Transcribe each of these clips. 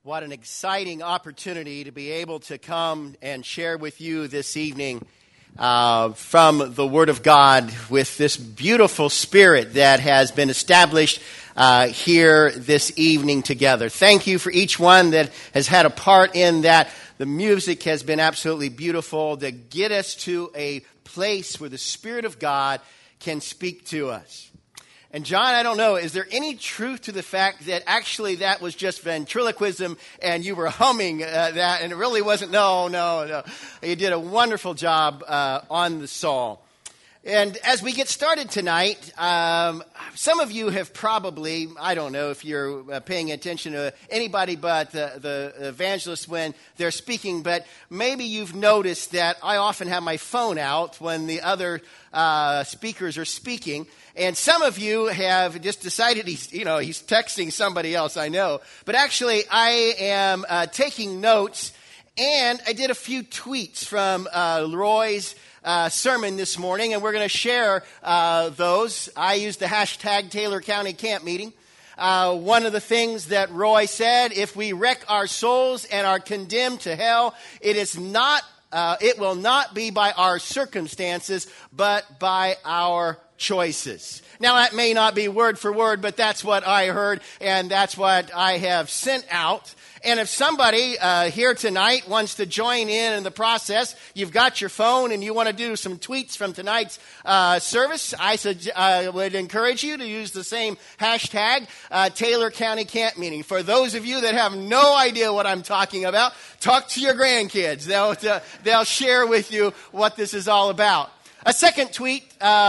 What an exciting opportunity to be able to come and share with you this evening from the Word of God with this beautiful spirit that has been established here this evening together. Thank you for each one that has had a part in that. The music has been absolutely beautiful to get us to a place where the Spirit of God can speak to us. And John, I don't know, is there any truth to the fact that actually that was just ventriloquism and you were humming that and it really wasn't? No. You did a wonderful job on the song. And as we get started tonight, some of you have probably, I don't know if you're paying attention to anybody but the evangelists when they're speaking, but maybe you've noticed that I often have my phone out when the other speakers are speaking. And some of you have just decided he's texting somebody else, I know. But actually, I am taking notes, and I did a few tweets from Roy's sermon this morning, and we're going to share those. I used the hashtag Taylor County Camp Meeting. One of the things that Roy said, if we wreck our souls and are condemned to hell, it will not be by our circumstances, but by our choices. Now, that may not be word for word, but that's what I heard, and that's what I have sent out. And if somebody here tonight wants to join in the process, you've got your phone and you want to do some tweets from tonight's service, I would encourage you to use the same hashtag, Taylor County Camp Meeting. For those of you that have no idea what I'm talking about, talk to your grandkids. They'll share with you what this is all about. A second tweet,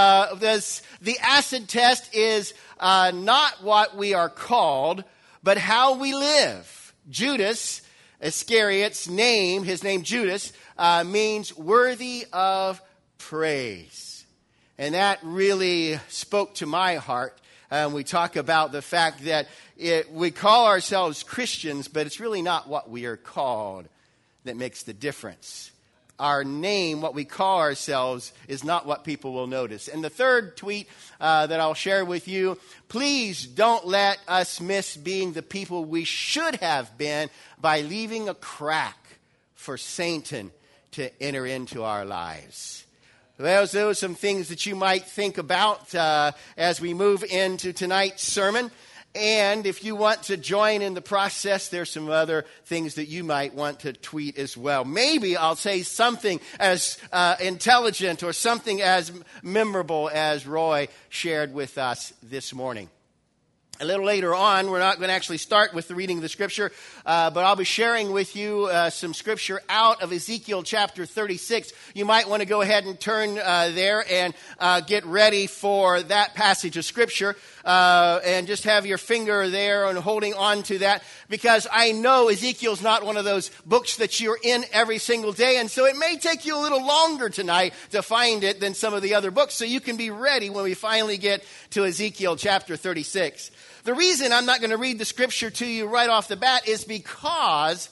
the acid test is not what we are called, but how we live. Judas Iscariot's name, his name Judas, means worthy of praise. And that really spoke to my heart. We talk about the fact that we call ourselves Christians, but it's really not what we are called that makes the difference. Our name, what we call ourselves, is not what people will notice. And the third tweet that I'll share with you, please don't let us miss being the people we should have been by leaving a crack for Satan to enter into our lives. Those are some things that you might think about as we move into tonight's sermon. And if you want to join in the process, there's some other things that you might want to tweet as well. Maybe I'll say something as intelligent or something as memorable as Roy shared with us this morning. A little later on, we're not going to actually start with the reading of the scripture, but I'll be sharing with you some scripture out of Ezekiel chapter 36. You might want to go ahead and turn there and get ready for that passage of scripture and just have your finger there and holding on to that, because I know Ezekiel's not one of those books that you're in every single day, and so it may take you a little longer tonight to find it than some of the other books, so you can be ready when we finally get to Ezekiel chapter 36. The reason I'm not going to read the scripture to you right off the bat is because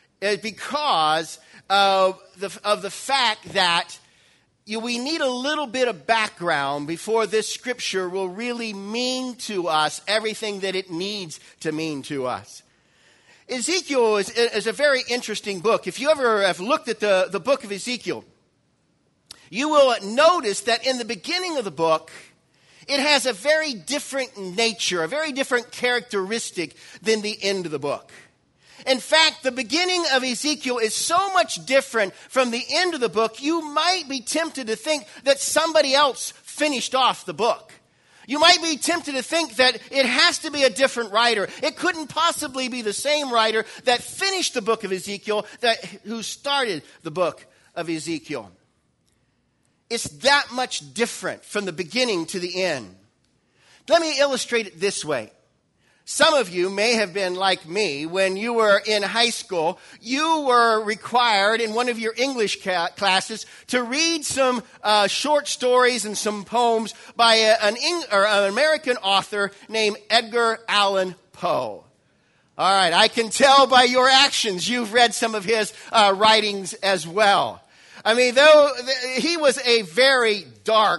of the fact that we need a little bit of background before this scripture will really mean to us everything that it needs to mean to us. Ezekiel is a very interesting book. If you ever have looked at the book of Ezekiel, you will notice that in the beginning of the book, it has a very different nature, a very different characteristic than the end of the book. In fact, the beginning of Ezekiel is so much different from the end of the book, you might be tempted to think that somebody else finished off the book. You might be tempted to think that it has to be a different writer. It couldn't possibly be the same writer that finished the book of Ezekiel who started the book of Ezekiel. It's that much different from the beginning to the end. Let me illustrate it this way. Some of you may have been like me. When you were in high school, you were required in one of your English classes to read some short stories and some poems by an American author named Edgar Allan Poe. All right, I can tell by your actions you've read some of his writings as well. I mean, though he was a very dark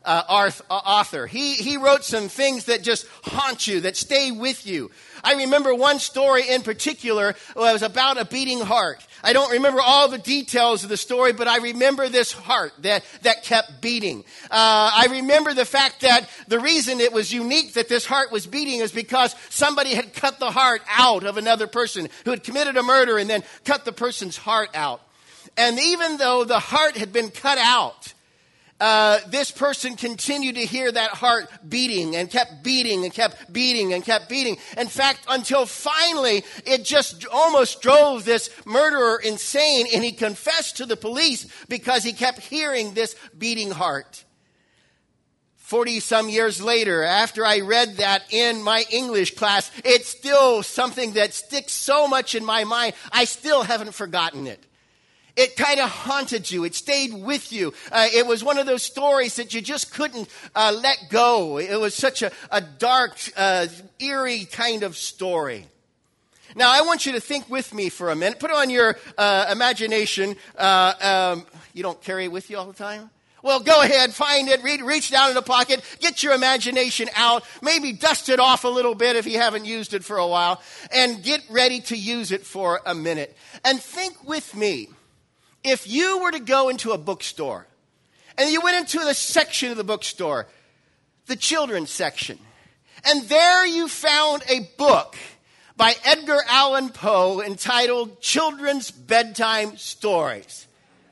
author. He wrote some things that just haunt you, that stay with you. I remember one story in particular was about a beating heart. I don't remember all the details of the story, but I remember this heart that kept beating. I remember the fact that the reason it was unique that this heart was beating is because somebody had cut the heart out of another person who had committed a murder and then cut the person's heart out. And even though the heart had been cut out, this person continued to hear that heart beating and kept beating and kept beating and kept beating. In fact, until finally it just almost drove this murderer insane, and he confessed to the police because he kept hearing this beating heart. 40-some years later, after I read that in my English class, it's still something that sticks so much in my mind, I still haven't forgotten it. It kind of haunted you. It stayed with you. It was one of those stories that you just couldn't let go. It was such a dark, eerie kind of story. Now, I want you to think with me for a minute. Put on your imagination. You don't carry it with you all the time? Well, go ahead, find it, reach down in the pocket, get your imagination out, maybe dust it off a little bit if you haven't used it for a while, and get ready to use it for a minute. And think with me. If you were to go into a bookstore, and you went into the section of the bookstore, the children's section, and there you found a book by Edgar Allan Poe entitled Children's Bedtime Stories.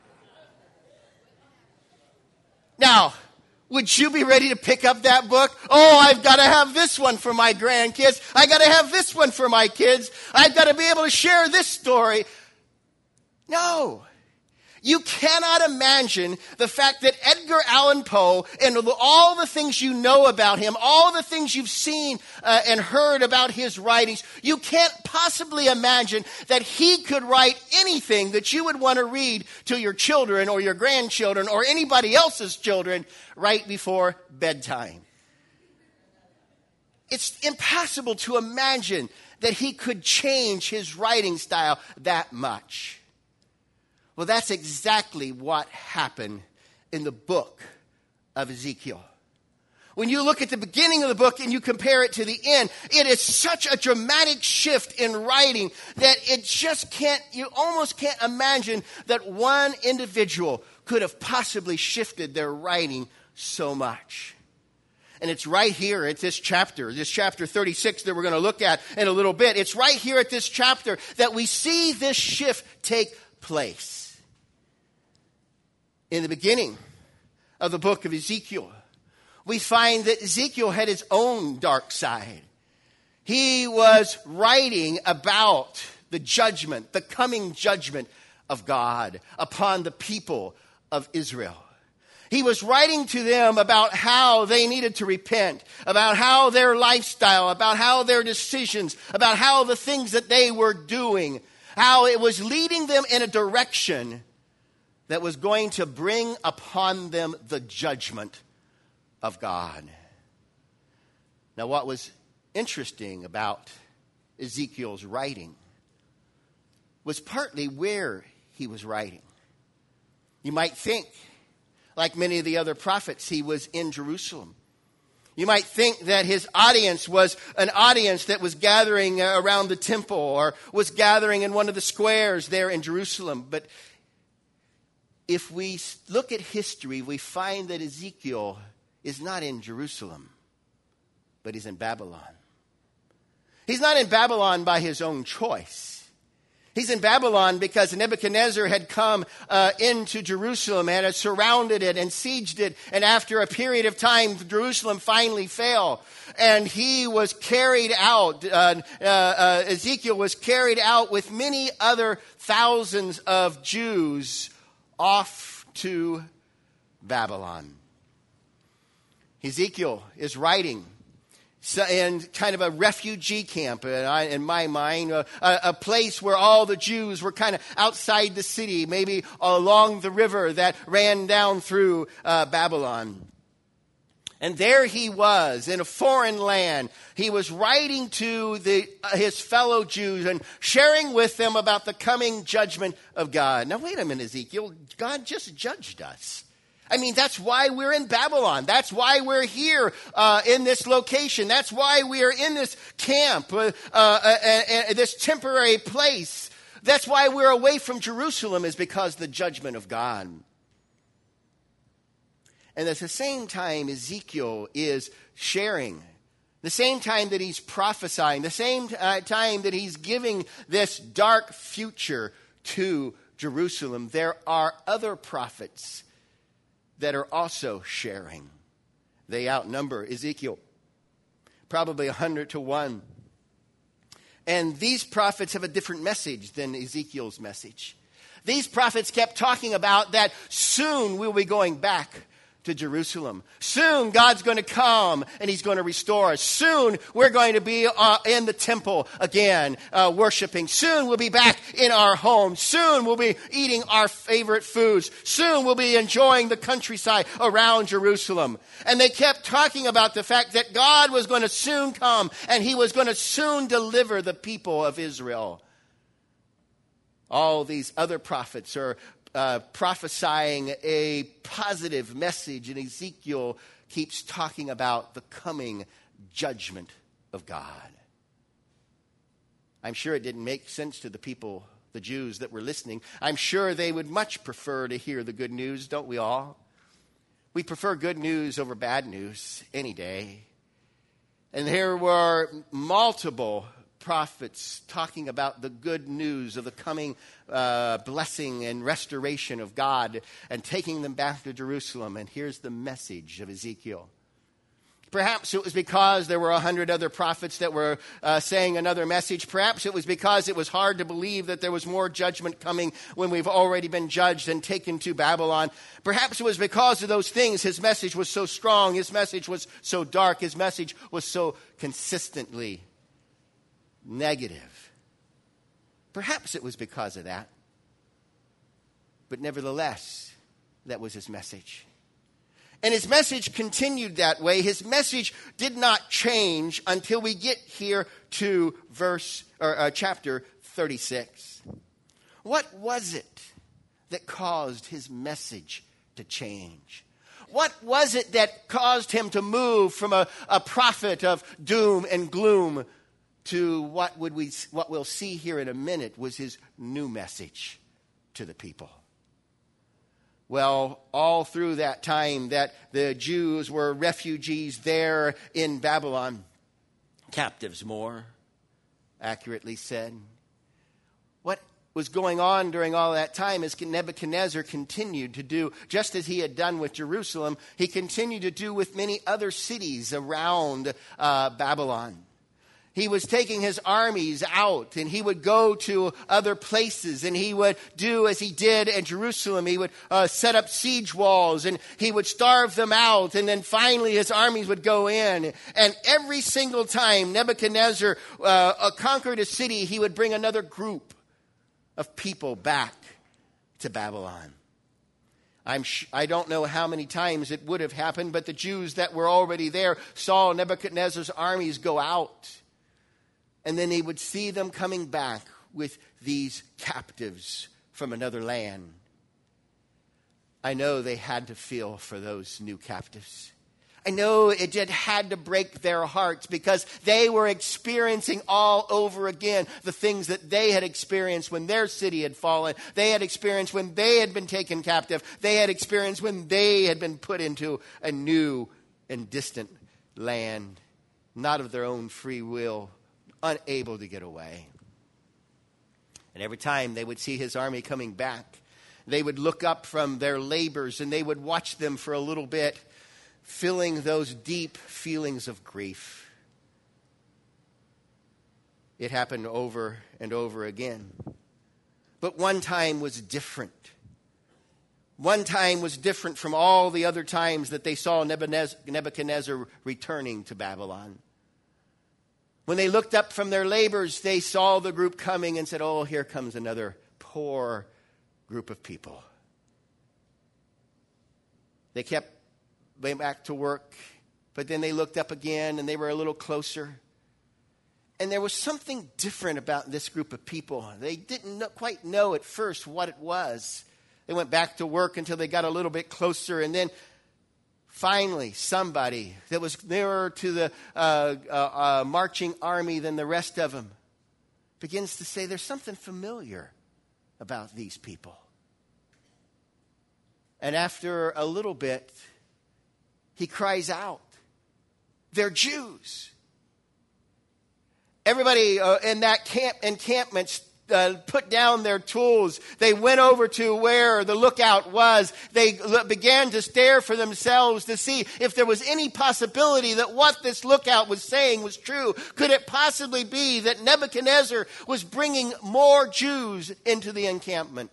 Now, would you be ready to pick up that book? Oh, I've got to have this one for my grandkids. I got to have this one for my kids. I've got to be able to share this story. No. You cannot imagine the fact that Edgar Allan Poe and all the things you know about him, all the things you've seen and heard about his writings, you can't possibly imagine that he could write anything that you would want to read to your children or your grandchildren or anybody else's children right before bedtime. It's impossible to imagine that he could change his writing style that much. Well, that's exactly what happened in the book of Ezekiel. When you look at the beginning of the book and you compare it to the end, it is such a dramatic shift in writing that you almost can't imagine that one individual could have possibly shifted their writing so much. And it's right here at this chapter 36 that we're going to look at in a little bit. It's right here at this chapter that we see this shift take place. In the beginning of the book of Ezekiel, we find that Ezekiel had his own dark side. He was writing about the judgment, the coming judgment of God upon the people of Israel. He was writing to them about how they needed to repent, about how their lifestyle, about how their decisions, about how the things that they were doing, how it was leading them in a direction that was going to bring upon them the judgment of God. Now, what was interesting about Ezekiel's writing was partly where he was writing. You might think, like many of the other prophets, he was in Jerusalem. You might think that his audience was an audience that was gathering around the temple or was gathering in one of the squares there in Jerusalem. But if we look at history, we find that Ezekiel is not in Jerusalem, but he's in Babylon. He's not in Babylon by his own choice. He's in Babylon because Nebuchadnezzar had come into Jerusalem and had surrounded it and sieged it. And after a period of time, Jerusalem finally fell. And he was carried out. Ezekiel was carried out with many other thousands of Jews off to Babylon. Ezekiel is writing in kind of a refugee camp, in my mind, a place where all the Jews were kind of outside the city, maybe along the river that ran down through Babylon. And there he was in a foreign land. He was writing to his fellow Jews and sharing with them about the coming judgment of God. Now, wait a minute, Ezekiel. God just judged us. I mean, that's why we're in Babylon. That's why we're here in this location. That's why we are in this camp, this temporary place. That's why we're away from Jerusalem, is because of the judgment of God. And at the same time, Ezekiel is sharing, the same time that he's prophesying, the same time that he's giving this dark future to Jerusalem, there are other prophets that are also sharing. They outnumber Ezekiel, probably 100 to 1. And these prophets have a different message than Ezekiel's message. These prophets kept talking about that soon we'll be going back to Jerusalem. Soon God's going to come and he's going to restore us. Soon we're going to be in the temple again, worshiping. Soon we'll be back in our homes. Soon we'll be eating our favorite foods. Soon we'll be enjoying the countryside around Jerusalem. And they kept talking about the fact that God was going to soon come and he was going to soon deliver the people of Israel. All these other prophets are prophesying a positive message, and Ezekiel keeps talking about the coming judgment of God. I'm sure it didn't make sense to the people, the Jews that were listening. I'm sure they would much prefer to hear the good news, don't we all? We prefer good news over bad news any day. And there were multiple prophets talking about the good news of the coming blessing and restoration of God and taking them back to Jerusalem. And here's the message of Ezekiel. Perhaps it was because there were 100 other prophets that were saying another message. Perhaps it was because it was hard to believe that there was more judgment coming when we've already been judged and taken to Babylon. Perhaps it was because of those things his message was so strong, his message was so dark, his message was so consistently negative. Perhaps it was because of that. But nevertheless, that was his message. And his message continued that way. His message did not change until we get here to chapter 36. What was it that caused his message to change? What was it that caused him to move from a prophet of doom and gloom to what we'll see here in a minute was his new message to the people? Well, all through that time that the Jews were refugees there in Babylon, captives more accurately said, what was going on during all that time is Nebuchadnezzar continued to do, just as he had done with Jerusalem, he continued to do with many other cities around Babylon. He was taking his armies out, and he would go to other places, and he would do as he did in Jerusalem. He would set up siege walls, and he would starve them out, and then finally his armies would go in. And every single time Nebuchadnezzar conquered a city, he would bring another group of people back to Babylon. I don't know how many times it would have happened, but the Jews that were already there saw Nebuchadnezzar's armies go out. And then they would see them coming back with these captives from another land. I know they had to feel for those new captives. I know it had to break their hearts because they were experiencing all over again the things that they had experienced when their city had fallen. They had experienced when they had been taken captive. They had experienced when they had been put into a new and distant land, not of their own free will, unable to get away. And every time they would see his army coming back, they would look up from their labors and they would watch them for a little bit, feeling those deep feelings of grief. It happened over and over again. But one time was different. One time was different from all the other times that they saw Nebuchadnezzar returning to Babylon. When they looked up from their labors, they saw the group coming and said, oh, here comes another poor group of people. They kept going back to work, but then they looked up again and they were a little closer. And there was something different about this group of people. They didn't quite know at first what it was They went back to work until they got a little bit closer. And then finally, somebody that was nearer to the marching army than the rest of them begins to say, there's something familiar about these people. And after a little bit, he cries out, they're Jews. Everybody in that encampment put down their tools. They went over to where the lookout was. They began to stare for themselves to see if there was any possibility that what this lookout was saying was true. Could it possibly be that Nebuchadnezzar was bringing more Jews into the encampment?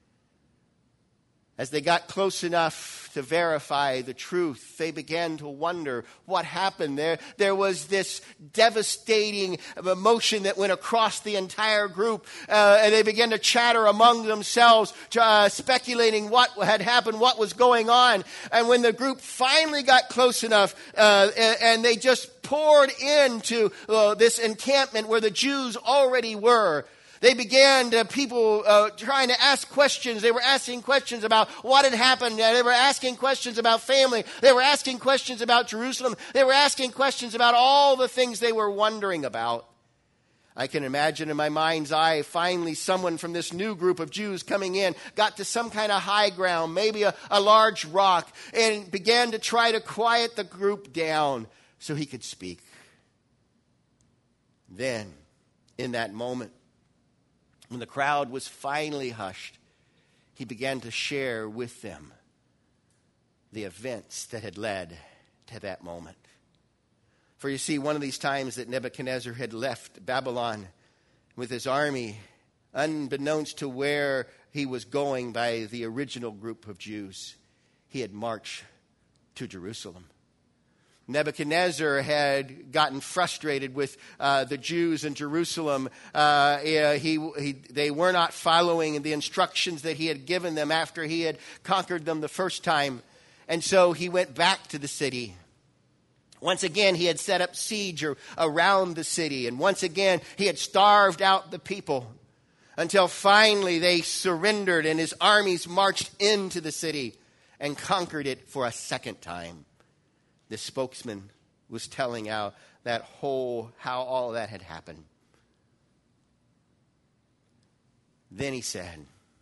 As they got close enough to verify the truth, they began to wonder what happened there. There was this devastating emotion that went across the entire group, and they began to chatter among themselves, speculating what had happened, what was going on. And when the group finally got close enough, and they just poured into this encampment where the Jews already were, they began people trying to ask questions. They were asking questions about what had happened. They were asking questions about family. They were asking questions about Jerusalem. They were asking questions about all the things they were wondering about. I can imagine in my mind's eye, finally someone from this new group of Jews coming in got to some kind of high ground, maybe a large rock, and began to try to quiet the group down so he could speak. Then, in that moment, when the crowd was finally hushed, he began to share with them the events that had led to that moment. For you see, one of these times that Nebuchadnezzar had left Babylon with his army, unbeknownst to where he was going by the original group of Jews, he had marched to Jerusalem. Nebuchadnezzar had gotten frustrated with the Jews in Jerusalem. They were not following the instructions that he had given them after he had conquered them the first time. And so he went back to the city. Once again, he had set up siege around the city. And once again, he had starved out the people until finally they surrendered and his armies marched into the city and conquered it for a second time. The spokesman was telling how all that had happened. Then he said,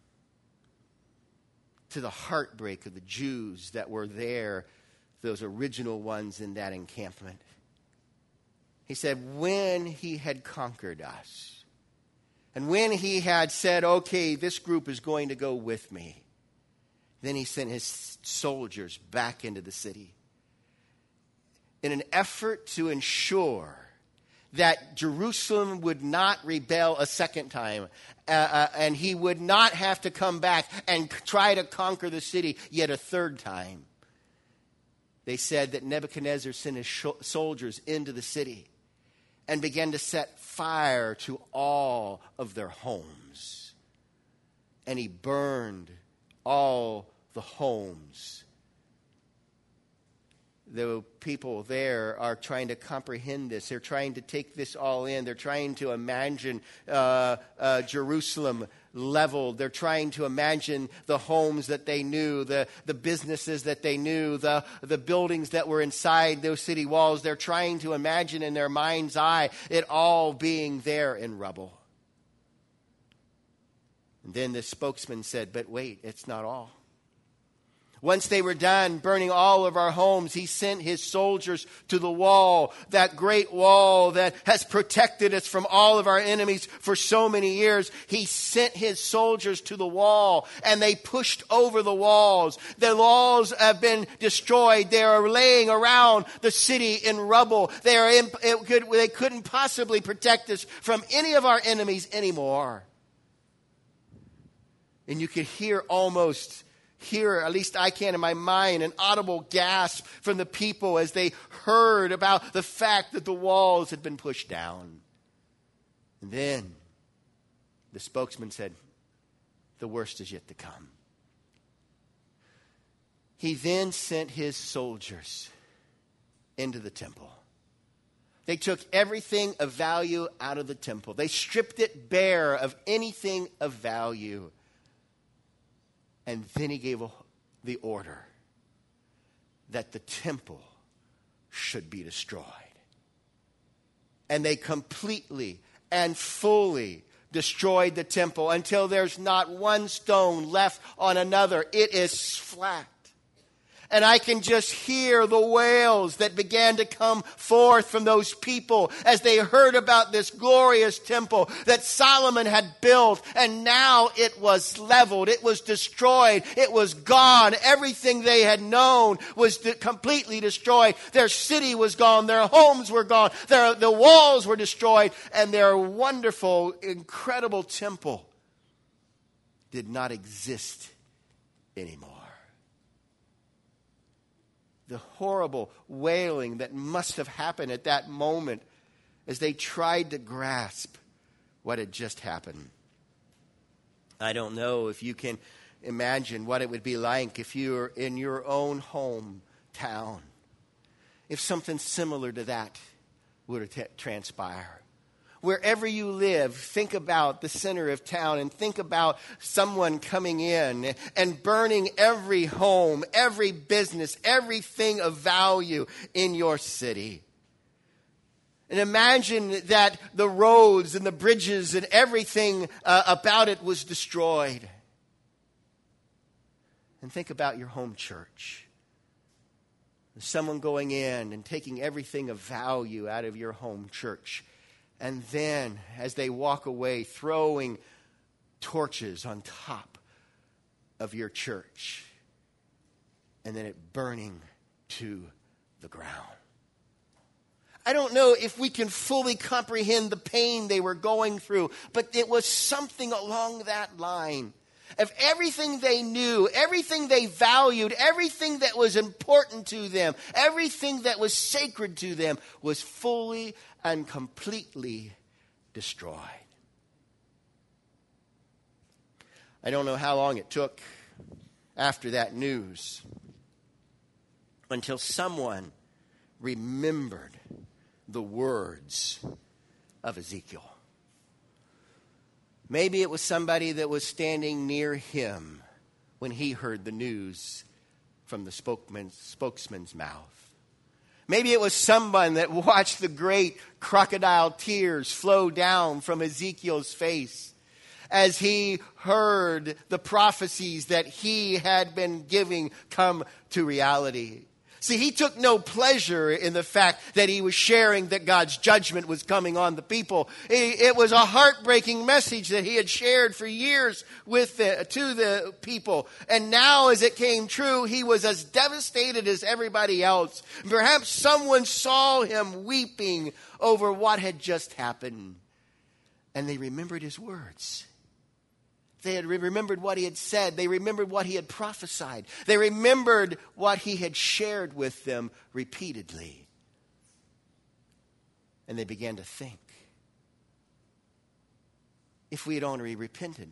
to the heartbreak of the Jews that were there, those original ones in that encampment, he said, when he had conquered us, and when he had said, okay, this group is going to go with me, then he sent his soldiers back into the city in an effort to ensure that Jerusalem would not rebel a second time, and he would not have to come back and try to conquer the city yet a third time. They said that Nebuchadnezzar sent his soldiers into the city and began to set fire to all of their homes. And he burned all the homes. The people there are trying to comprehend this. They're trying to take this all in. They're trying to imagine Jerusalem leveled. They're trying to imagine the homes that they knew, the businesses that they knew, the buildings that were inside those city walls. They're trying to imagine in their mind's eye it all being there in rubble. And then the spokesman said, but wait, it's not all. Once they were done burning all of our homes, he sent his soldiers to the wall, that great wall that has protected us from all of our enemies for so many years. He sent his soldiers to the wall, and they pushed over the walls. The walls have been destroyed. They are laying around the city in rubble. They couldn't possibly protect us from any of our enemies anymore. And you could hear, at least I can in my mind, an audible gasp from the people as they heard about the fact that the walls had been pushed down. And then the spokesman said, the worst is yet to come. He then sent his soldiers into the temple. They took everything of value out of the temple. They stripped it bare of anything of value. And then he gave the order that the temple should be destroyed. And they completely and fully destroyed the temple until there's not one stone left on another. It is flat. And I can just hear the wails that began to come forth from those people as they heard about this glorious temple that Solomon had built. And now it was leveled. It was destroyed. It was gone. Everything they had known was completely destroyed. Their city was gone. Their homes were gone. The walls were destroyed. And their wonderful, incredible temple did not exist anymore. The horrible wailing that must have happened at that moment as they tried to grasp what had just happened. I don't know if you can imagine what it would be like if you were in your own hometown, if something similar to that were to transpire. Wherever you live, think about the center of town and think about someone coming in and burning every home, every business, everything of value in your city. And imagine that the roads and the bridges and everything about it was destroyed. And think about your home church. Someone going in and taking everything of value out of your home church. And then, as they walk away, throwing torches on top of your church. And then it burning to the ground. I don't know if we can fully comprehend the pain they were going through, but it was something along that line. Of everything they knew, everything they valued, everything that was important to them, everything that was sacred to them was fully and completely destroyed. I don't know how long it took after that news until someone remembered the words of Ezekiel. Maybe it was somebody that was standing near him when he heard the news from the spokesman's mouth. Maybe it was someone that watched the great crocodile tears flow down from Ezekiel's face as he heard the prophecies that he had been giving come to reality. See, he took no pleasure in the fact that he was sharing that God's judgment was coming on the people. It was a heartbreaking message that he had shared for years to the people. And now as it came true, he was as devastated as everybody else. Perhaps someone saw him weeping over what had just happened. And they remembered his words. They had remembered what he had said. They remembered what he had prophesied. They remembered what he had shared with them repeatedly. And they began to think, if we had only repented,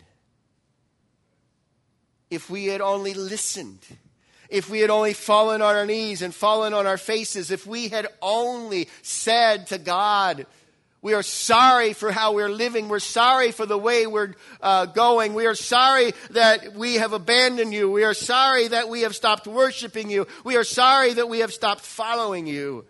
if we had only listened, if we had only fallen on our knees and fallen on our faces, if we had only said to God, we are sorry for how we're living. We're sorry for the way we're going. We are sorry that we have abandoned you. We are sorry that we have stopped worshiping you. We are sorry that we have stopped following you.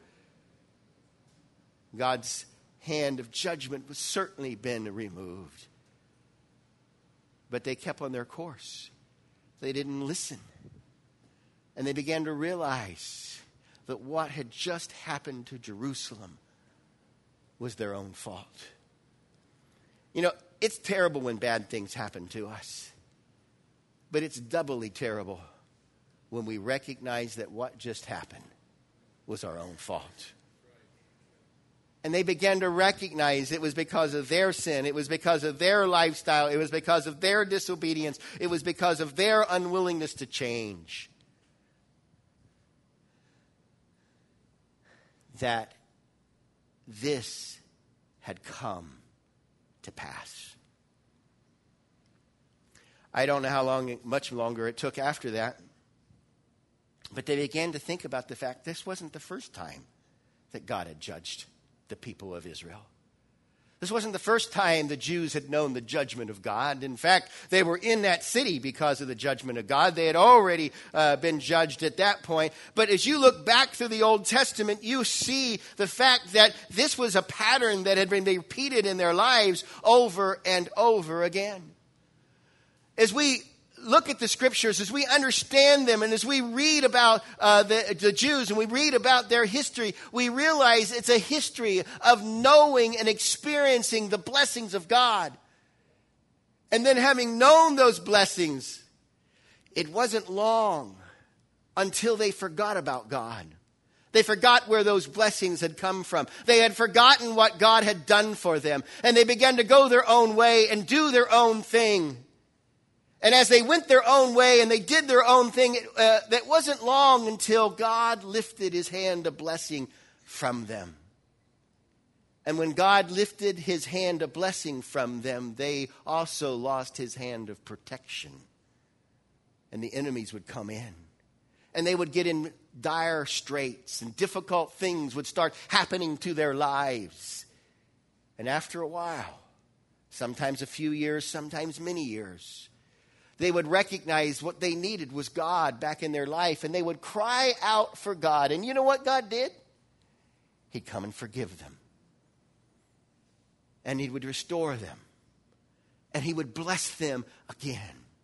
God's hand of judgment was certainly been removed. But they kept on their course. They didn't listen. And they began to realize that what had just happened to Jerusalem was their own fault. You know, it's terrible when bad things happen to us. But it's doubly terrible when we recognize that what just happened was our own fault. And they began to recognize it was because of their sin. It was because of their lifestyle. It was because of their disobedience. It was because of their unwillingness to change. That this had come to pass. I don't know how much longer it took after that. But they began to think about the fact this wasn't the first time that God had judged the people of Israel. This wasn't the first time the Jews had known the judgment of God. In fact, they were in that city because of the judgment of God. They had already been judged at that point. But as you look back through the Old Testament, you see the fact that this was a pattern that had been repeated in their lives over and over again. As we look at the scriptures, as we understand them, and as we read about the Jews and we read about their history, we realize it's a history of knowing and experiencing the blessings of God. And then having known those blessings, it wasn't long until they forgot about God. They forgot where those blessings had come from. They had forgotten what God had done for them. And they began to go their own way and do their own thing. And as they went their own way and they did their own thing, that wasn't long until God lifted his hand of blessing from them. And when God lifted his hand of blessing from them, they also lost his hand of protection. And the enemies would come in. And they would get in dire straits, and difficult things would start happening to their lives. And after a while, sometimes a few years, sometimes many years, they would recognize what they needed was God back in their life, and they would cry out for God. And you know what God did? He'd come and forgive them. And he would restore them. And he would bless them again.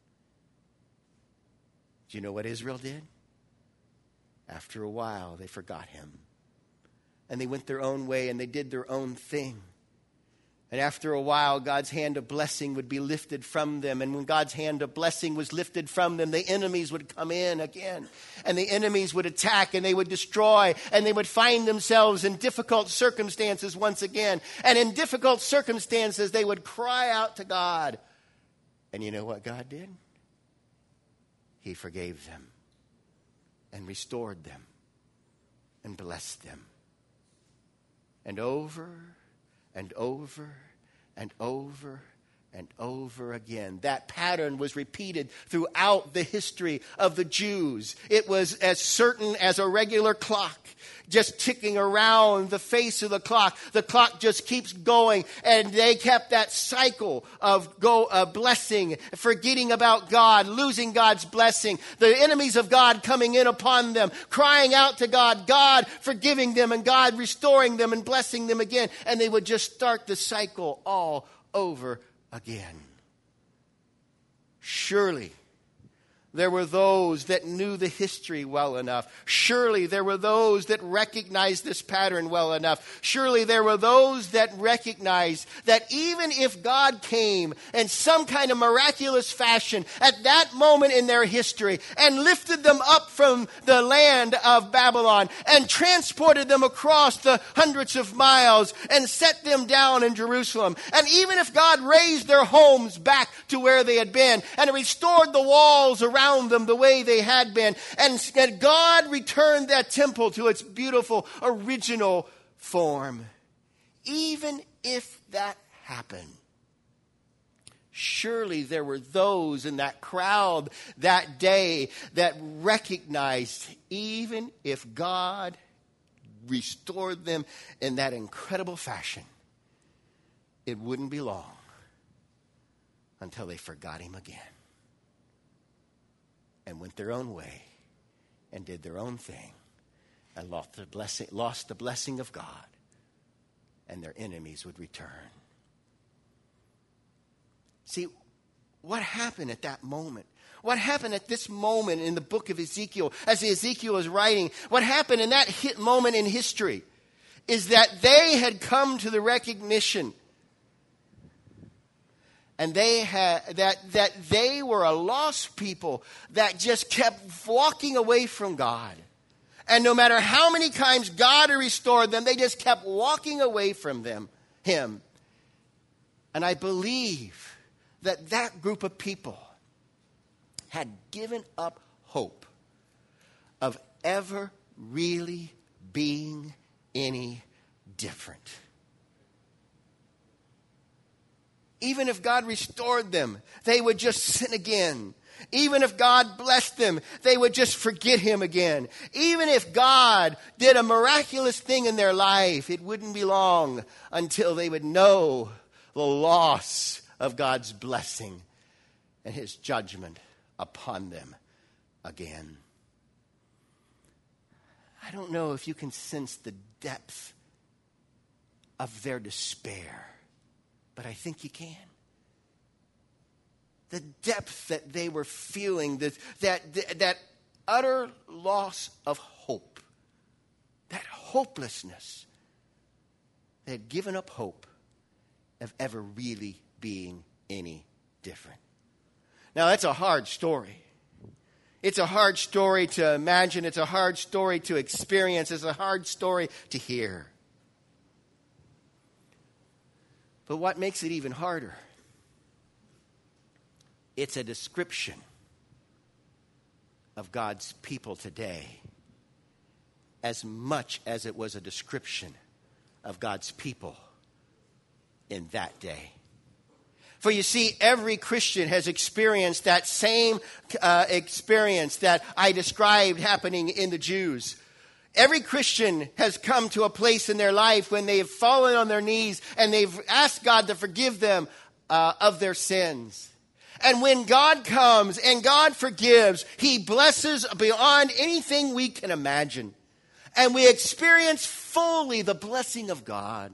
Do you know what Israel did? After a while, they forgot him. And they went their own way and they did their own thing. And after a while, God's hand of blessing would be lifted from them. And when God's hand of blessing was lifted from them, the enemies would come in again. And the enemies would attack and they would destroy. And they would find themselves in difficult circumstances once again. And in difficult circumstances, they would cry out to God. And you know what God did? He forgave them and restored them and blessed them. And over and over and over and over again. That pattern was repeated throughout the history of the Jews. It was as certain as a regular clock, just ticking around the face of the clock. The clock just keeps going, and they kept that cycle of blessing, forgetting about God, losing God's blessing, the enemies of God coming in upon them, crying out to God, God forgiving them, and God restoring them and blessing them again. And they would just start the cycle all over again. Surely there were those that knew the history well enough. Surely there were those that recognized this pattern well enough. Surely there were those that recognized that even if God came in some kind of miraculous fashion at that moment in their history and lifted them up from the land of Babylon and transported them across the hundreds of miles and set them down in Jerusalem, and even if God raised their homes back to where they had been and restored the walls around them the way they had been, and God returned that temple to its beautiful original form, even if that happened, surely there were those in that crowd that day that recognized, even if God restored them in that incredible fashion, it wouldn't be long until they forgot him again and went their own way and did their own thing and lost the blessing of God, and their enemies would return. See, what happened at that moment? What happened at this moment in the book of Ezekiel, as Ezekiel is writing, what happened in that moment in history is that they had come to the recognition and that they were a lost people that just kept walking away from God. And no matter how many times God had restored them, they just kept walking away from him. And I believe that group of people had given up hope of ever really being any different. Even if God restored them, they would just sin again. Even if God blessed them, they would just forget him again. Even if God did a miraculous thing in their life, it wouldn't be long until they would know the loss of God's blessing and his judgment upon them again. I don't know if you can sense the depth of their despair, but I think you can. The depth that they were feeling, that utter loss of hope, that hopelessness. They had given up hope of ever really being any different. Now, that's a hard story. It's a hard story to imagine. It's a hard story to experience. It's a hard story to hear. But what makes it even harder? It's a description of God's people today as much as it was a description of God's people in that day. For you see, every Christian has experienced that same experience that I described happening in the Jews. Every Christian has come to a place in their life when they have fallen on their knees and they've asked God to forgive them of their sins. And when God comes and God forgives, he blesses beyond anything we can imagine. And we experience fully the blessing of God.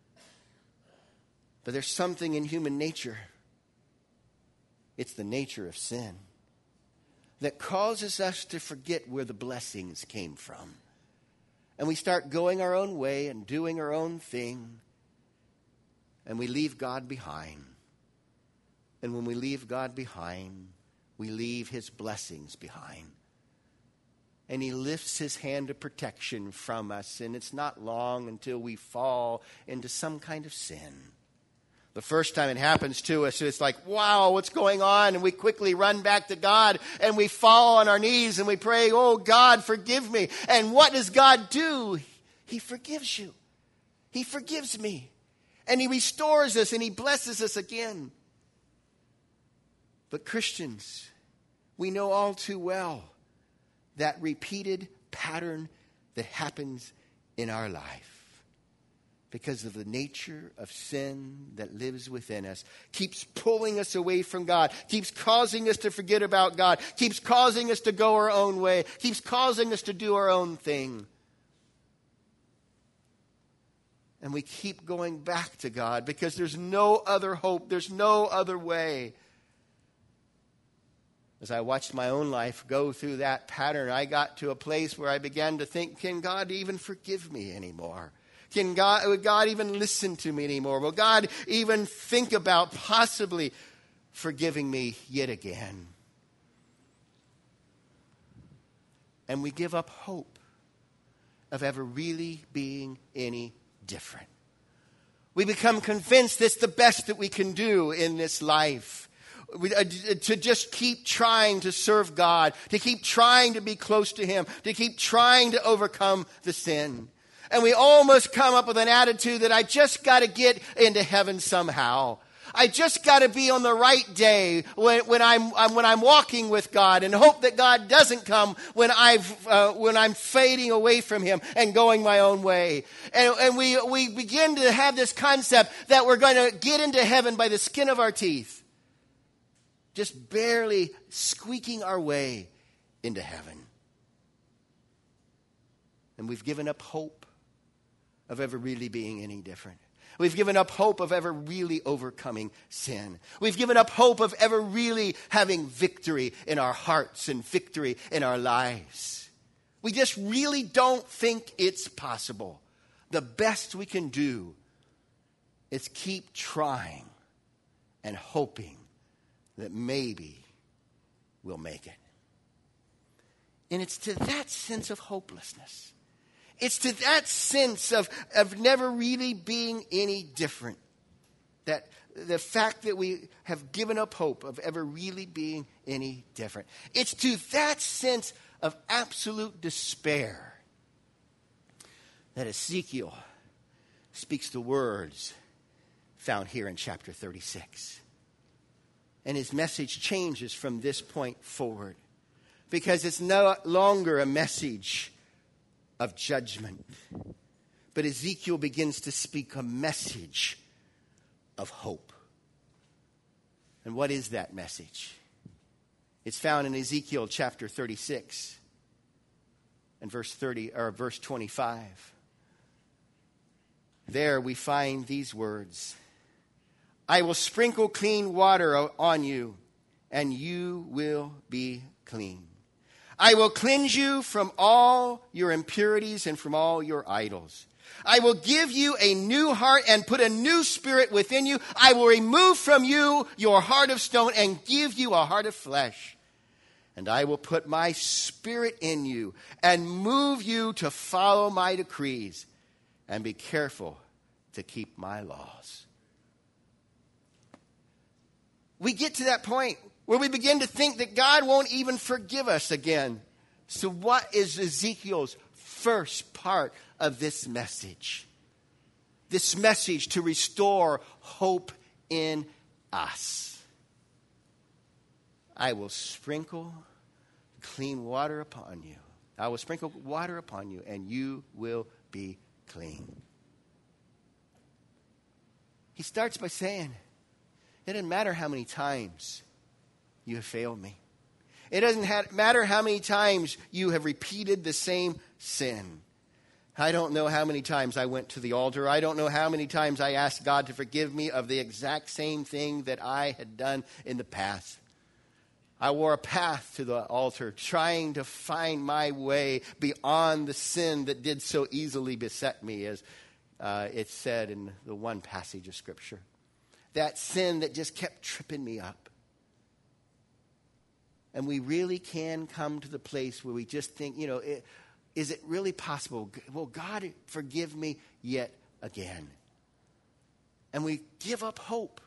But there's something in human nature. It's the nature of sin that causes us to forget where the blessings came from. And we start going our own way and doing our own thing. And we leave God behind. And when we leave God behind, we leave his blessings behind. And he lifts his hand of protection from us. And it's not long until we fall into some kind of sin. The first time it happens to us, it's like, wow, what's going on? And we quickly run back to God and we fall on our knees and we pray, oh, God, forgive me. And what does God do? He forgives you. He forgives me. And he restores us and he blesses us again. But Christians, we know all too well that repeated pattern that happens in our life. Because of the nature of sin that lives within us, keeps pulling us away from God, keeps causing us to forget about God, keeps causing us to go our own way, keeps causing us to do our own thing. And we keep going back to God because there's no other hope, there's no other way. As I watched my own life go through that pattern, I got to a place where I began to think, can God even forgive me anymore? Would God even listen to me anymore? Will God even think about possibly forgiving me yet again? And we give up hope of ever really being any different. We become convinced it's the best that we can do in this life. To just keep trying to serve God, to keep trying to be close to him, to keep trying to overcome the sin. And we almost come up with an attitude that I just got to get into heaven somehow. I just got to be on the right day when I'm walking with God, and hope that God doesn't come when I'm fading away from him and going my own way. And we begin to have this concept that we're going to get into heaven by the skin of our teeth, just barely squeaking our way into heaven. And we've given up hope of ever really being any different. We've given up hope of ever really overcoming sin. We've given up hope of ever really having victory in our hearts and victory in our lives. We just really don't think it's possible. The best we can do is keep trying and hoping that maybe we'll make it. And it's to that sense of hopelessness, it's to that sense of never really being any different, that the fact that we have given up hope of ever really being any different. It's to that sense of absolute despair that Ezekiel speaks the words found here in chapter 36. And his message changes from this point forward, because it's no longer a message of judgment, but Ezekiel begins to speak a message of hope. And what is that message? It's found in Ezekiel chapter 36 and verse 25. There we find these words: I will sprinkle clean water on you, and you will be clean. I will cleanse you from all your impurities and from all your idols. I will give you a new heart and put a new spirit within you. I will remove from you your heart of stone and give you a heart of flesh. And I will put my spirit in you and move you to follow my decrees and be careful to keep my laws. We get to that point where we begin to think that God won't even forgive us again. So what is Ezekiel's first part of this message? This message to restore hope in us. I will sprinkle clean water upon you. I will sprinkle water upon you, and you will be clean. He starts by saying, it doesn't matter how many times you have failed me. It doesn't matter how many times you have repeated the same sin. I don't know how many times I went to the altar. I don't know how many times I asked God to forgive me of the exact same thing that I had done in the past. I wore a path to the altar, trying to find my way beyond the sin that did so easily beset me, as it's said in the one passage of Scripture. That sin that just kept tripping me up. And we really can come to the place where we just think, is it really possible? Will God forgive me yet again? And we give up hope.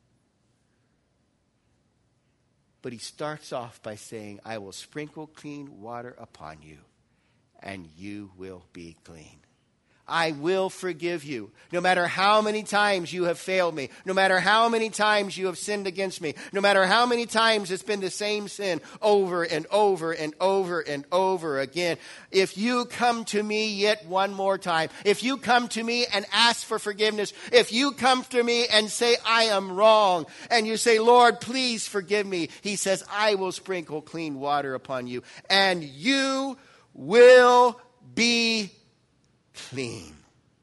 But he starts off by saying, I will sprinkle clean water upon you, and you will be clean. I will forgive you. No matter how many times you have failed me, no matter how many times you have sinned against me, no matter how many times it's been the same sin over and over and over and over again. If you come to me yet one more time, if you come to me and ask for forgiveness, if you come to me and say, I am wrong, and you say, Lord, please forgive me, he says, I will sprinkle clean water upon you, and you will be clean.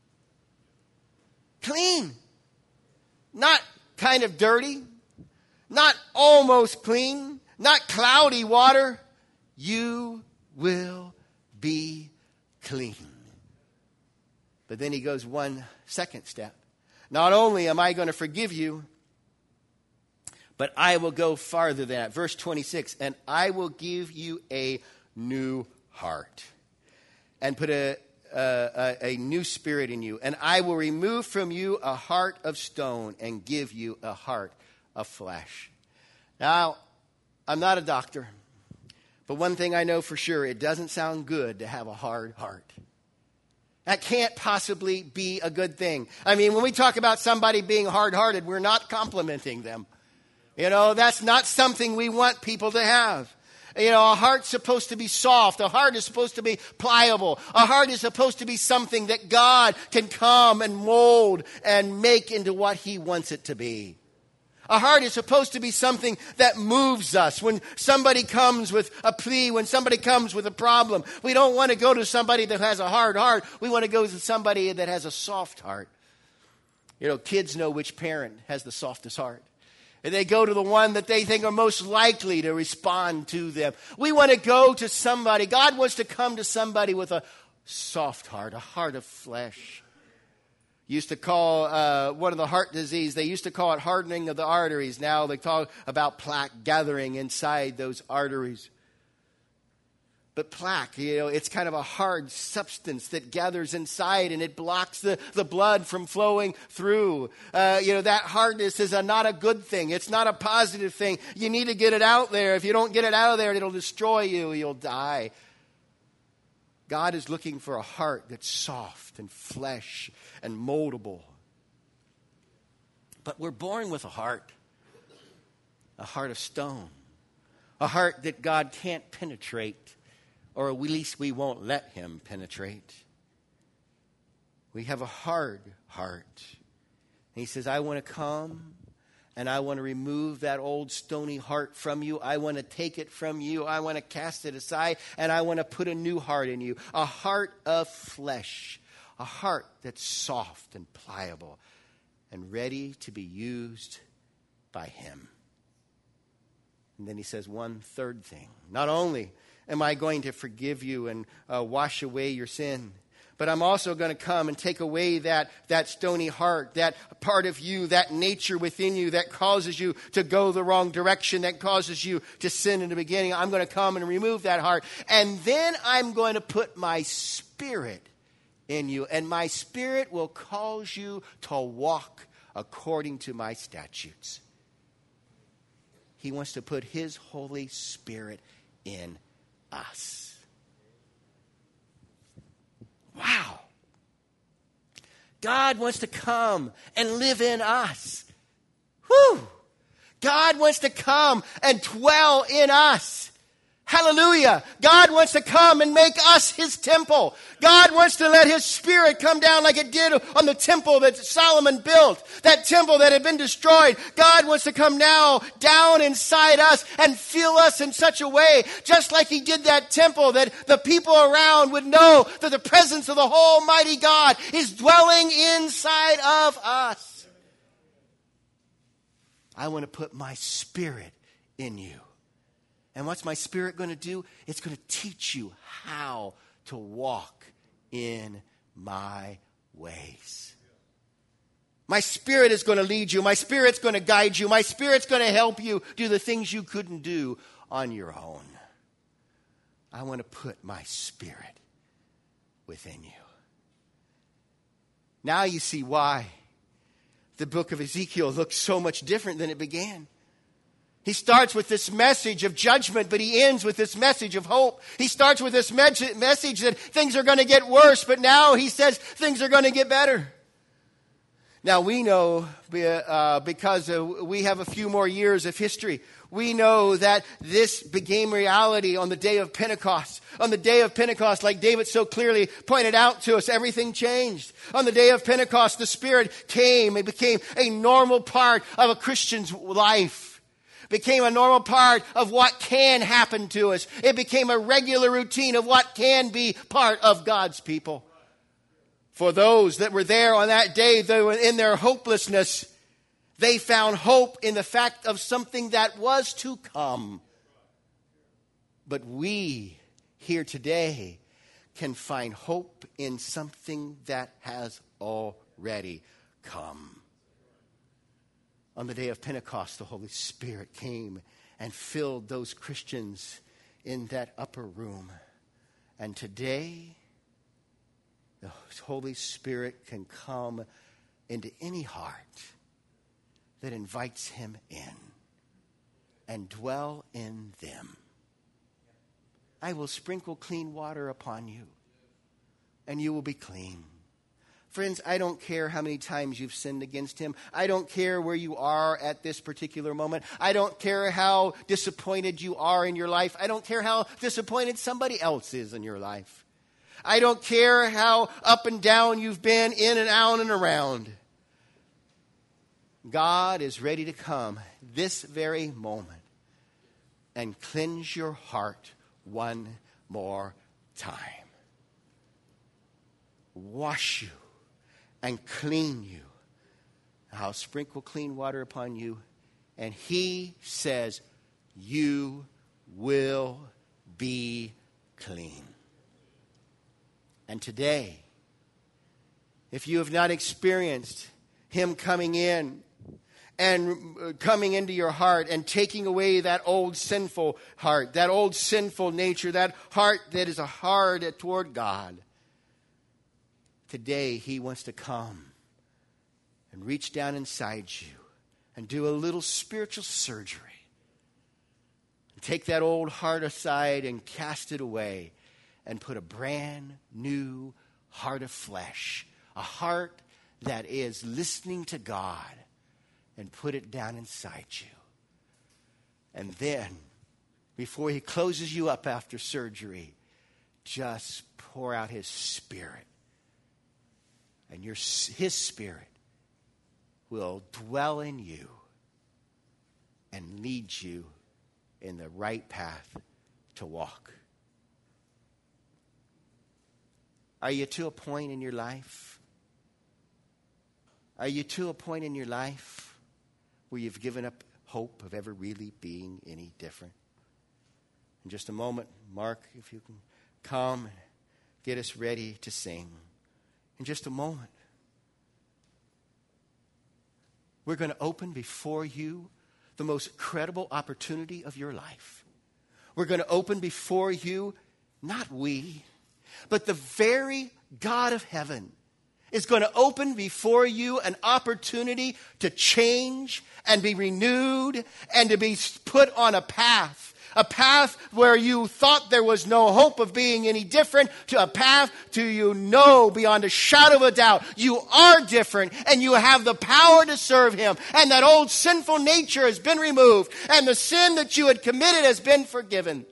Clean. Not kind of dirty. Not almost clean. Not cloudy water. You will be clean. But then he goes one second step. Not only am I going to forgive you, but I will go farther than that. Verse 26, and I will give you a new heart and put a new spirit in you. And I will remove from you a heart of stone and give you a heart of flesh. Now, I'm not a doctor, but one thing I know for sure, it doesn't sound good to have a hard heart. That can't possibly be a good thing. I mean, when we talk about somebody being hard-hearted, we're not complimenting them. That's not something we want people to have. A heart's supposed to be soft. A heart is supposed to be pliable. A heart is supposed to be something that God can come and mold and make into what he wants it to be. A heart is supposed to be something that moves us. When somebody comes with a plea, when somebody comes with a problem, we don't want to go to somebody that has a hard heart. We want to go to somebody that has a soft heart. Kids know which parent has the softest heart. And they go to the one that they think are most likely to respond to them. We want to go to somebody. God wants to come to somebody with a soft heart, a heart of flesh. Used to call one of the heart disease, they used to call it hardening of the arteries. Now they talk about plaque gathering inside those arteries. But plaque, it's kind of a hard substance that gathers inside and it blocks the blood from flowing through. That hardness is not a good thing. It's not a positive thing. You need to get it out there. If you don't get it out of there, it'll destroy you. You'll die. God is looking for a heart that's soft and flesh and moldable. But we're born with a heart a heart of stone, a heart that God can't penetrate, or at least we won't let him penetrate. We have a hard heart. And he says, I want to come and I want to remove that old stony heart from you. I want to take it from you. I want to cast it aside, and I want to put a new heart in you, a heart of flesh, a heart that's soft and pliable and ready to be used by him. And then he says one third thing. Not only am I going to forgive you and wash away your sin, but I'm also going to come and take away that stony heart, that part of you, that nature within you that causes you to go the wrong direction, that causes you to sin in the beginning. I'm going to come and remove that heart. And then I'm going to put my spirit in you. And my spirit will cause you to walk according to my statutes. He wants to put his Holy Spirit in us. Wow. God wants to come and live in us. Whew. God wants to come and dwell in us. Hallelujah. God wants to come and make us his temple. God wants to let his spirit come down like it did on the temple that Solomon built, that temple that had been destroyed. God wants to come now down inside us and fill us in such a way, just like he did that temple, that the people around would know that the presence of the Almighty God is dwelling inside of us. I want to put my spirit in you. And what's my spirit going to do? It's going to teach you how to walk in my ways. My spirit is going to lead you. My spirit's going to guide you. My spirit's going to help you do the things you couldn't do on your own. I want to put my spirit within you. Now you see why the book of Ezekiel looks so much different than it began. He starts with this message of judgment, but he ends with this message of hope. He starts with this message that things are going to get worse, but now he says things are going to get better. Now we know, because we have a few more years of history, we know that this became reality on the day of Pentecost. On the day of Pentecost, like David so clearly pointed out to us, everything changed. On the day of Pentecost, the Spirit came. It became a normal part of a Christian's life. Became a normal part of what can happen to us. It became a regular routine of what can be part of God's people. For those that were there on that day, they were in their hopelessness. They found hope in the fact of something that was to come. But we here today can find hope in something that has already come. On the day of Pentecost, the Holy Spirit came and filled those Christians in that upper room. And today, the Holy Spirit can come into any heart that invites him in and dwell in them. I will sprinkle clean water upon you, and you will be clean. Friends, I don't care how many times you've sinned against him. I don't care where you are at this particular moment. I don't care how disappointed you are in your life. I don't care how disappointed somebody else is in your life. I don't care how up and down you've been, in and out and around. God is ready to come this very moment and cleanse your heart one more time. Wash you and clean you. I'll sprinkle clean water upon you. And he says, you will be clean. And today, if you have not experienced him coming in and coming into your heart and taking away that old sinful heart, that old sinful nature, that heart that is hard toward God, today, he wants to come and reach down inside you and do a little spiritual surgery. Take that old heart aside and cast it away and put a brand new heart of flesh, a heart that is listening to God, and put it down inside you. And then, before he closes you up after surgery, just pour out his Spirit. And his Spirit will dwell in you and lead you in the right path to walk. Are you to a point in your life? Are you to a point in your life where you've given up hope of ever really being any different? In just a moment, Mark, if you can come and get us ready to sing. In just a moment, we're going to open before you the most incredible opportunity of your life. We're going to open before you, not we, but the very God of heaven is going to open before you an opportunity to change and be renewed and to be put on a path where you thought there was no hope of being any different, to a path to you know beyond a shadow of a doubt you are different and you have the power to serve him, and that old sinful nature has been removed and the sin that you had committed has been forgiven.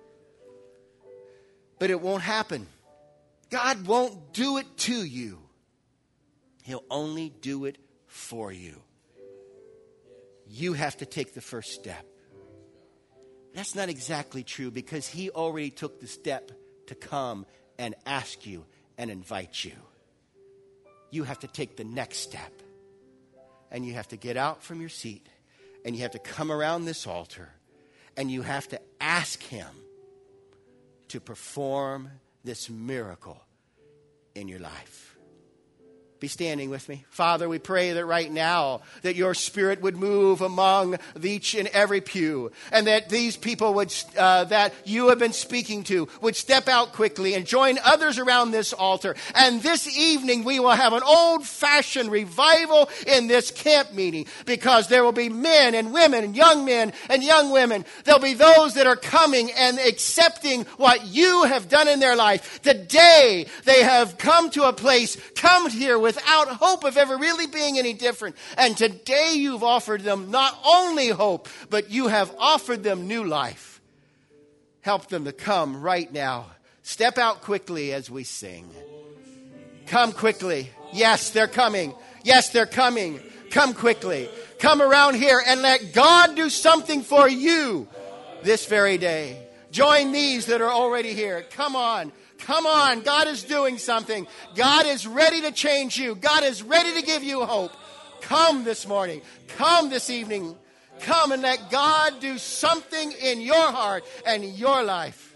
But it won't happen. God won't do it to you. He'll only do it for you. You have to take the first step. That's not exactly true, because he already took the step to come and ask you and invite you. You have to take the next step. And you have to get out from your seat. And you have to come around this altar. And you have to ask him to perform this miracle in your life. Be standing with me. Father, we pray that right now that your Spirit would move among each and every pew, and that these people would that you have been speaking to would step out quickly and join others around this altar. And this evening we will have an old-fashioned revival in this camp meeting, because there will be men and women and young men and young women. There'll be those that are coming and accepting what you have done in their life. The day they have come to a place, come here without hope of ever really being any different. And today you've offered them not only hope, but you have offered them new life. Help them to come right now. Step out quickly as we sing. Come quickly. Yes, they're coming. Yes, they're coming. Come quickly. Come around here and let God do something for you this very day. Join these that are already here. Come on. Come on. God is doing something. God is ready to change you. God is ready to give you hope. Come this morning. Come this evening. Come and let God do something in your heart and your life.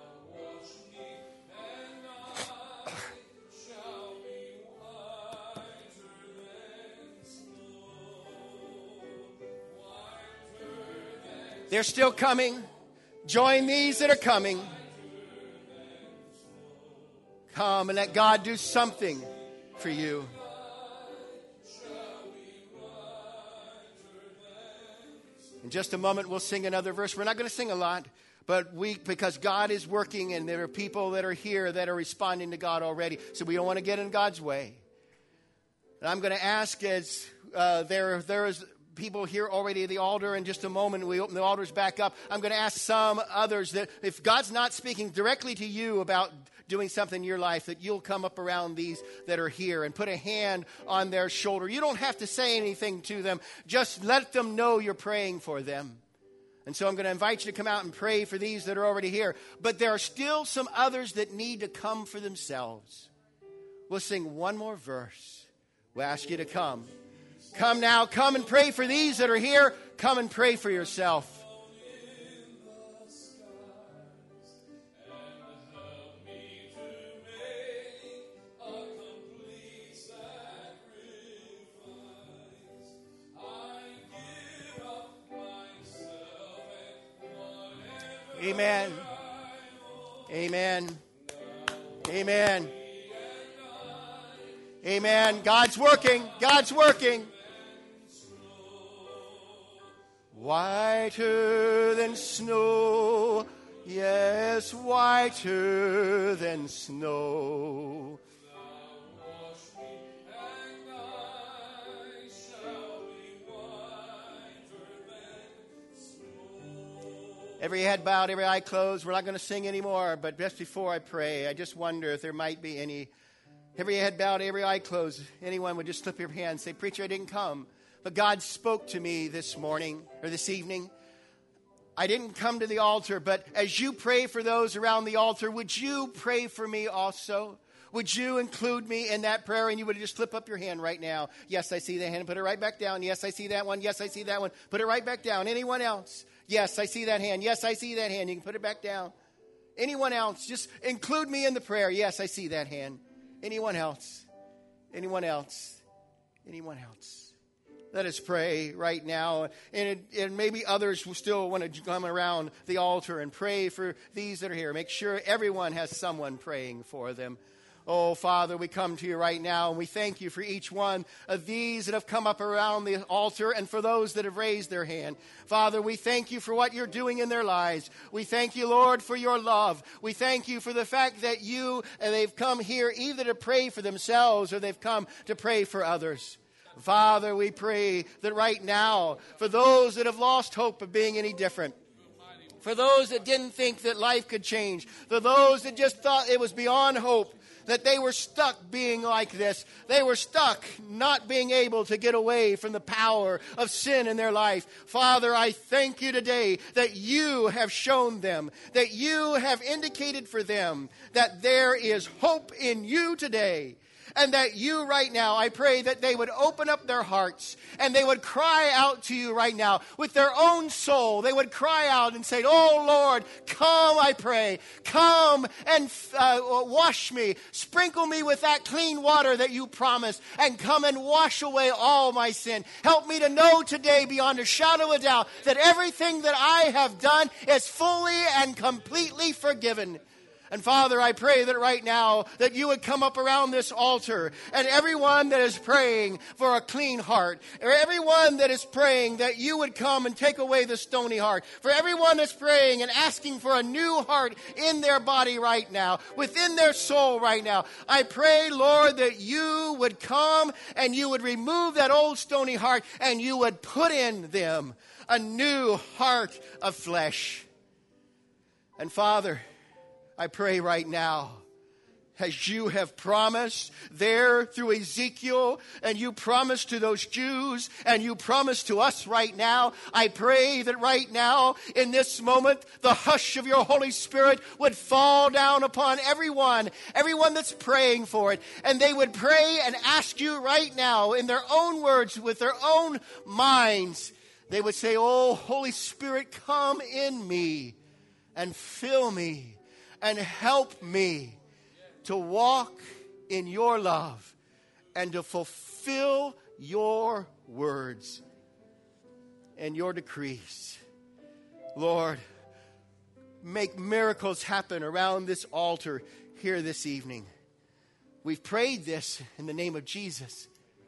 They're still coming. Join these that are coming. Come and let God do something for you. In just a moment, we'll sing another verse. We're not going to sing a lot, but because God is working and there are people that are here that are responding to God already. So we don't want to get in God's way. And I'm going to ask, as there is people here already at the altar. In just a moment, we open the altars back up. I'm going to ask some others that if God's not speaking directly to you about doing something in your life, that you'll come up around these that are here and put a hand on their shoulder. You don't have to say anything to them. Just let them know you're praying for them. And so I'm going to invite you to come out and pray for these that are already here. But there are still some others that need to come for themselves. We'll sing one more verse. We'll ask you to come. Come now. Come and pray for these that are here. Come and pray for yourself. Amen. Amen. Amen. Amen. God's working. God's working. Whiter than snow. Yes, whiter than snow. Every head bowed, every eye closed. We're not going to sing anymore, but just before I pray, I just wonder if there might be any. Every head bowed, every eye closed. Anyone would just slip your hand and say, "Preacher, I didn't come, but God spoke to me this morning or this evening. I didn't come to the altar, but as you pray for those around the altar, would you pray for me also? Would you include me in that prayer?" And you would just slip up your hand right now. Yes, I see that hand. Put it right back down. Yes, I see that one. Yes, I see that one. Put it right back down. Anyone else? Yes, I see that hand. Yes, I see that hand. You can put it back down. Anyone else? Just include me in the prayer. Yes, I see that hand. Anyone else? Anyone else? Anyone else? Let us pray right now. And maybe others will still want to come around the altar and pray for these that are here. Make sure everyone has someone praying for them. Oh, Father, we come to you right now, and we thank you for each one of these that have come up around the altar and for those that have raised their hand. Father, we thank you for what you're doing in their lives. We thank you, Lord, for your love. We thank you for the fact that they've come here either to pray for themselves or they've come to pray for others. Father, we pray that right now, for those that have lost hope of being any different, for those that didn't think that life could change, for those that just thought it was beyond hope, that they were stuck being like this. They were stuck not being able to get away from the power of sin in their life. Father, I thank you today that you have shown them, that you have indicated for them that there is hope in you today. And that you right now, I pray that they would open up their hearts and they would cry out to you right now with their own soul. They would cry out and say, "Oh Lord, come, I pray. Come and wash me. Sprinkle me with that clean water that you promised, and come and wash away all my sin. Help me to know today beyond a shadow of doubt that everything that I have done is fully and completely forgiven." And Father, I pray that right now that you would come up around this altar, and everyone that is praying for a clean heart, or everyone that is praying that you would come and take away the stony heart, for everyone that's praying and asking for a new heart in their body right now, within their soul right now, I pray, Lord, that you would come and you would remove that old stony heart and you would put in them a new heart of flesh. And Father, I pray right now, as you have promised there through Ezekiel, and you promised to those Jews, and you promised to us right now, I pray that right now, in this moment, the hush of your Holy Spirit would fall down upon everyone that's praying for it, and they would pray and ask you right now, in their own words, with their own minds, they would say, "Oh, Holy Spirit, come in me and fill me and help me to walk in your love and to fulfill your words and your decrees." Lord, make miracles happen around this altar here this evening. We've prayed this in the name of Jesus.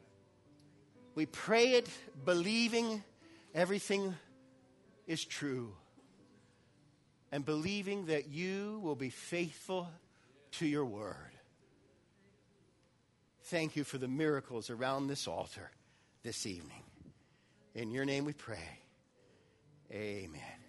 We pray it believing everything is true, and believing that you will be faithful to your word. Thank you for the miracles around this altar this evening. In your name we pray. Amen.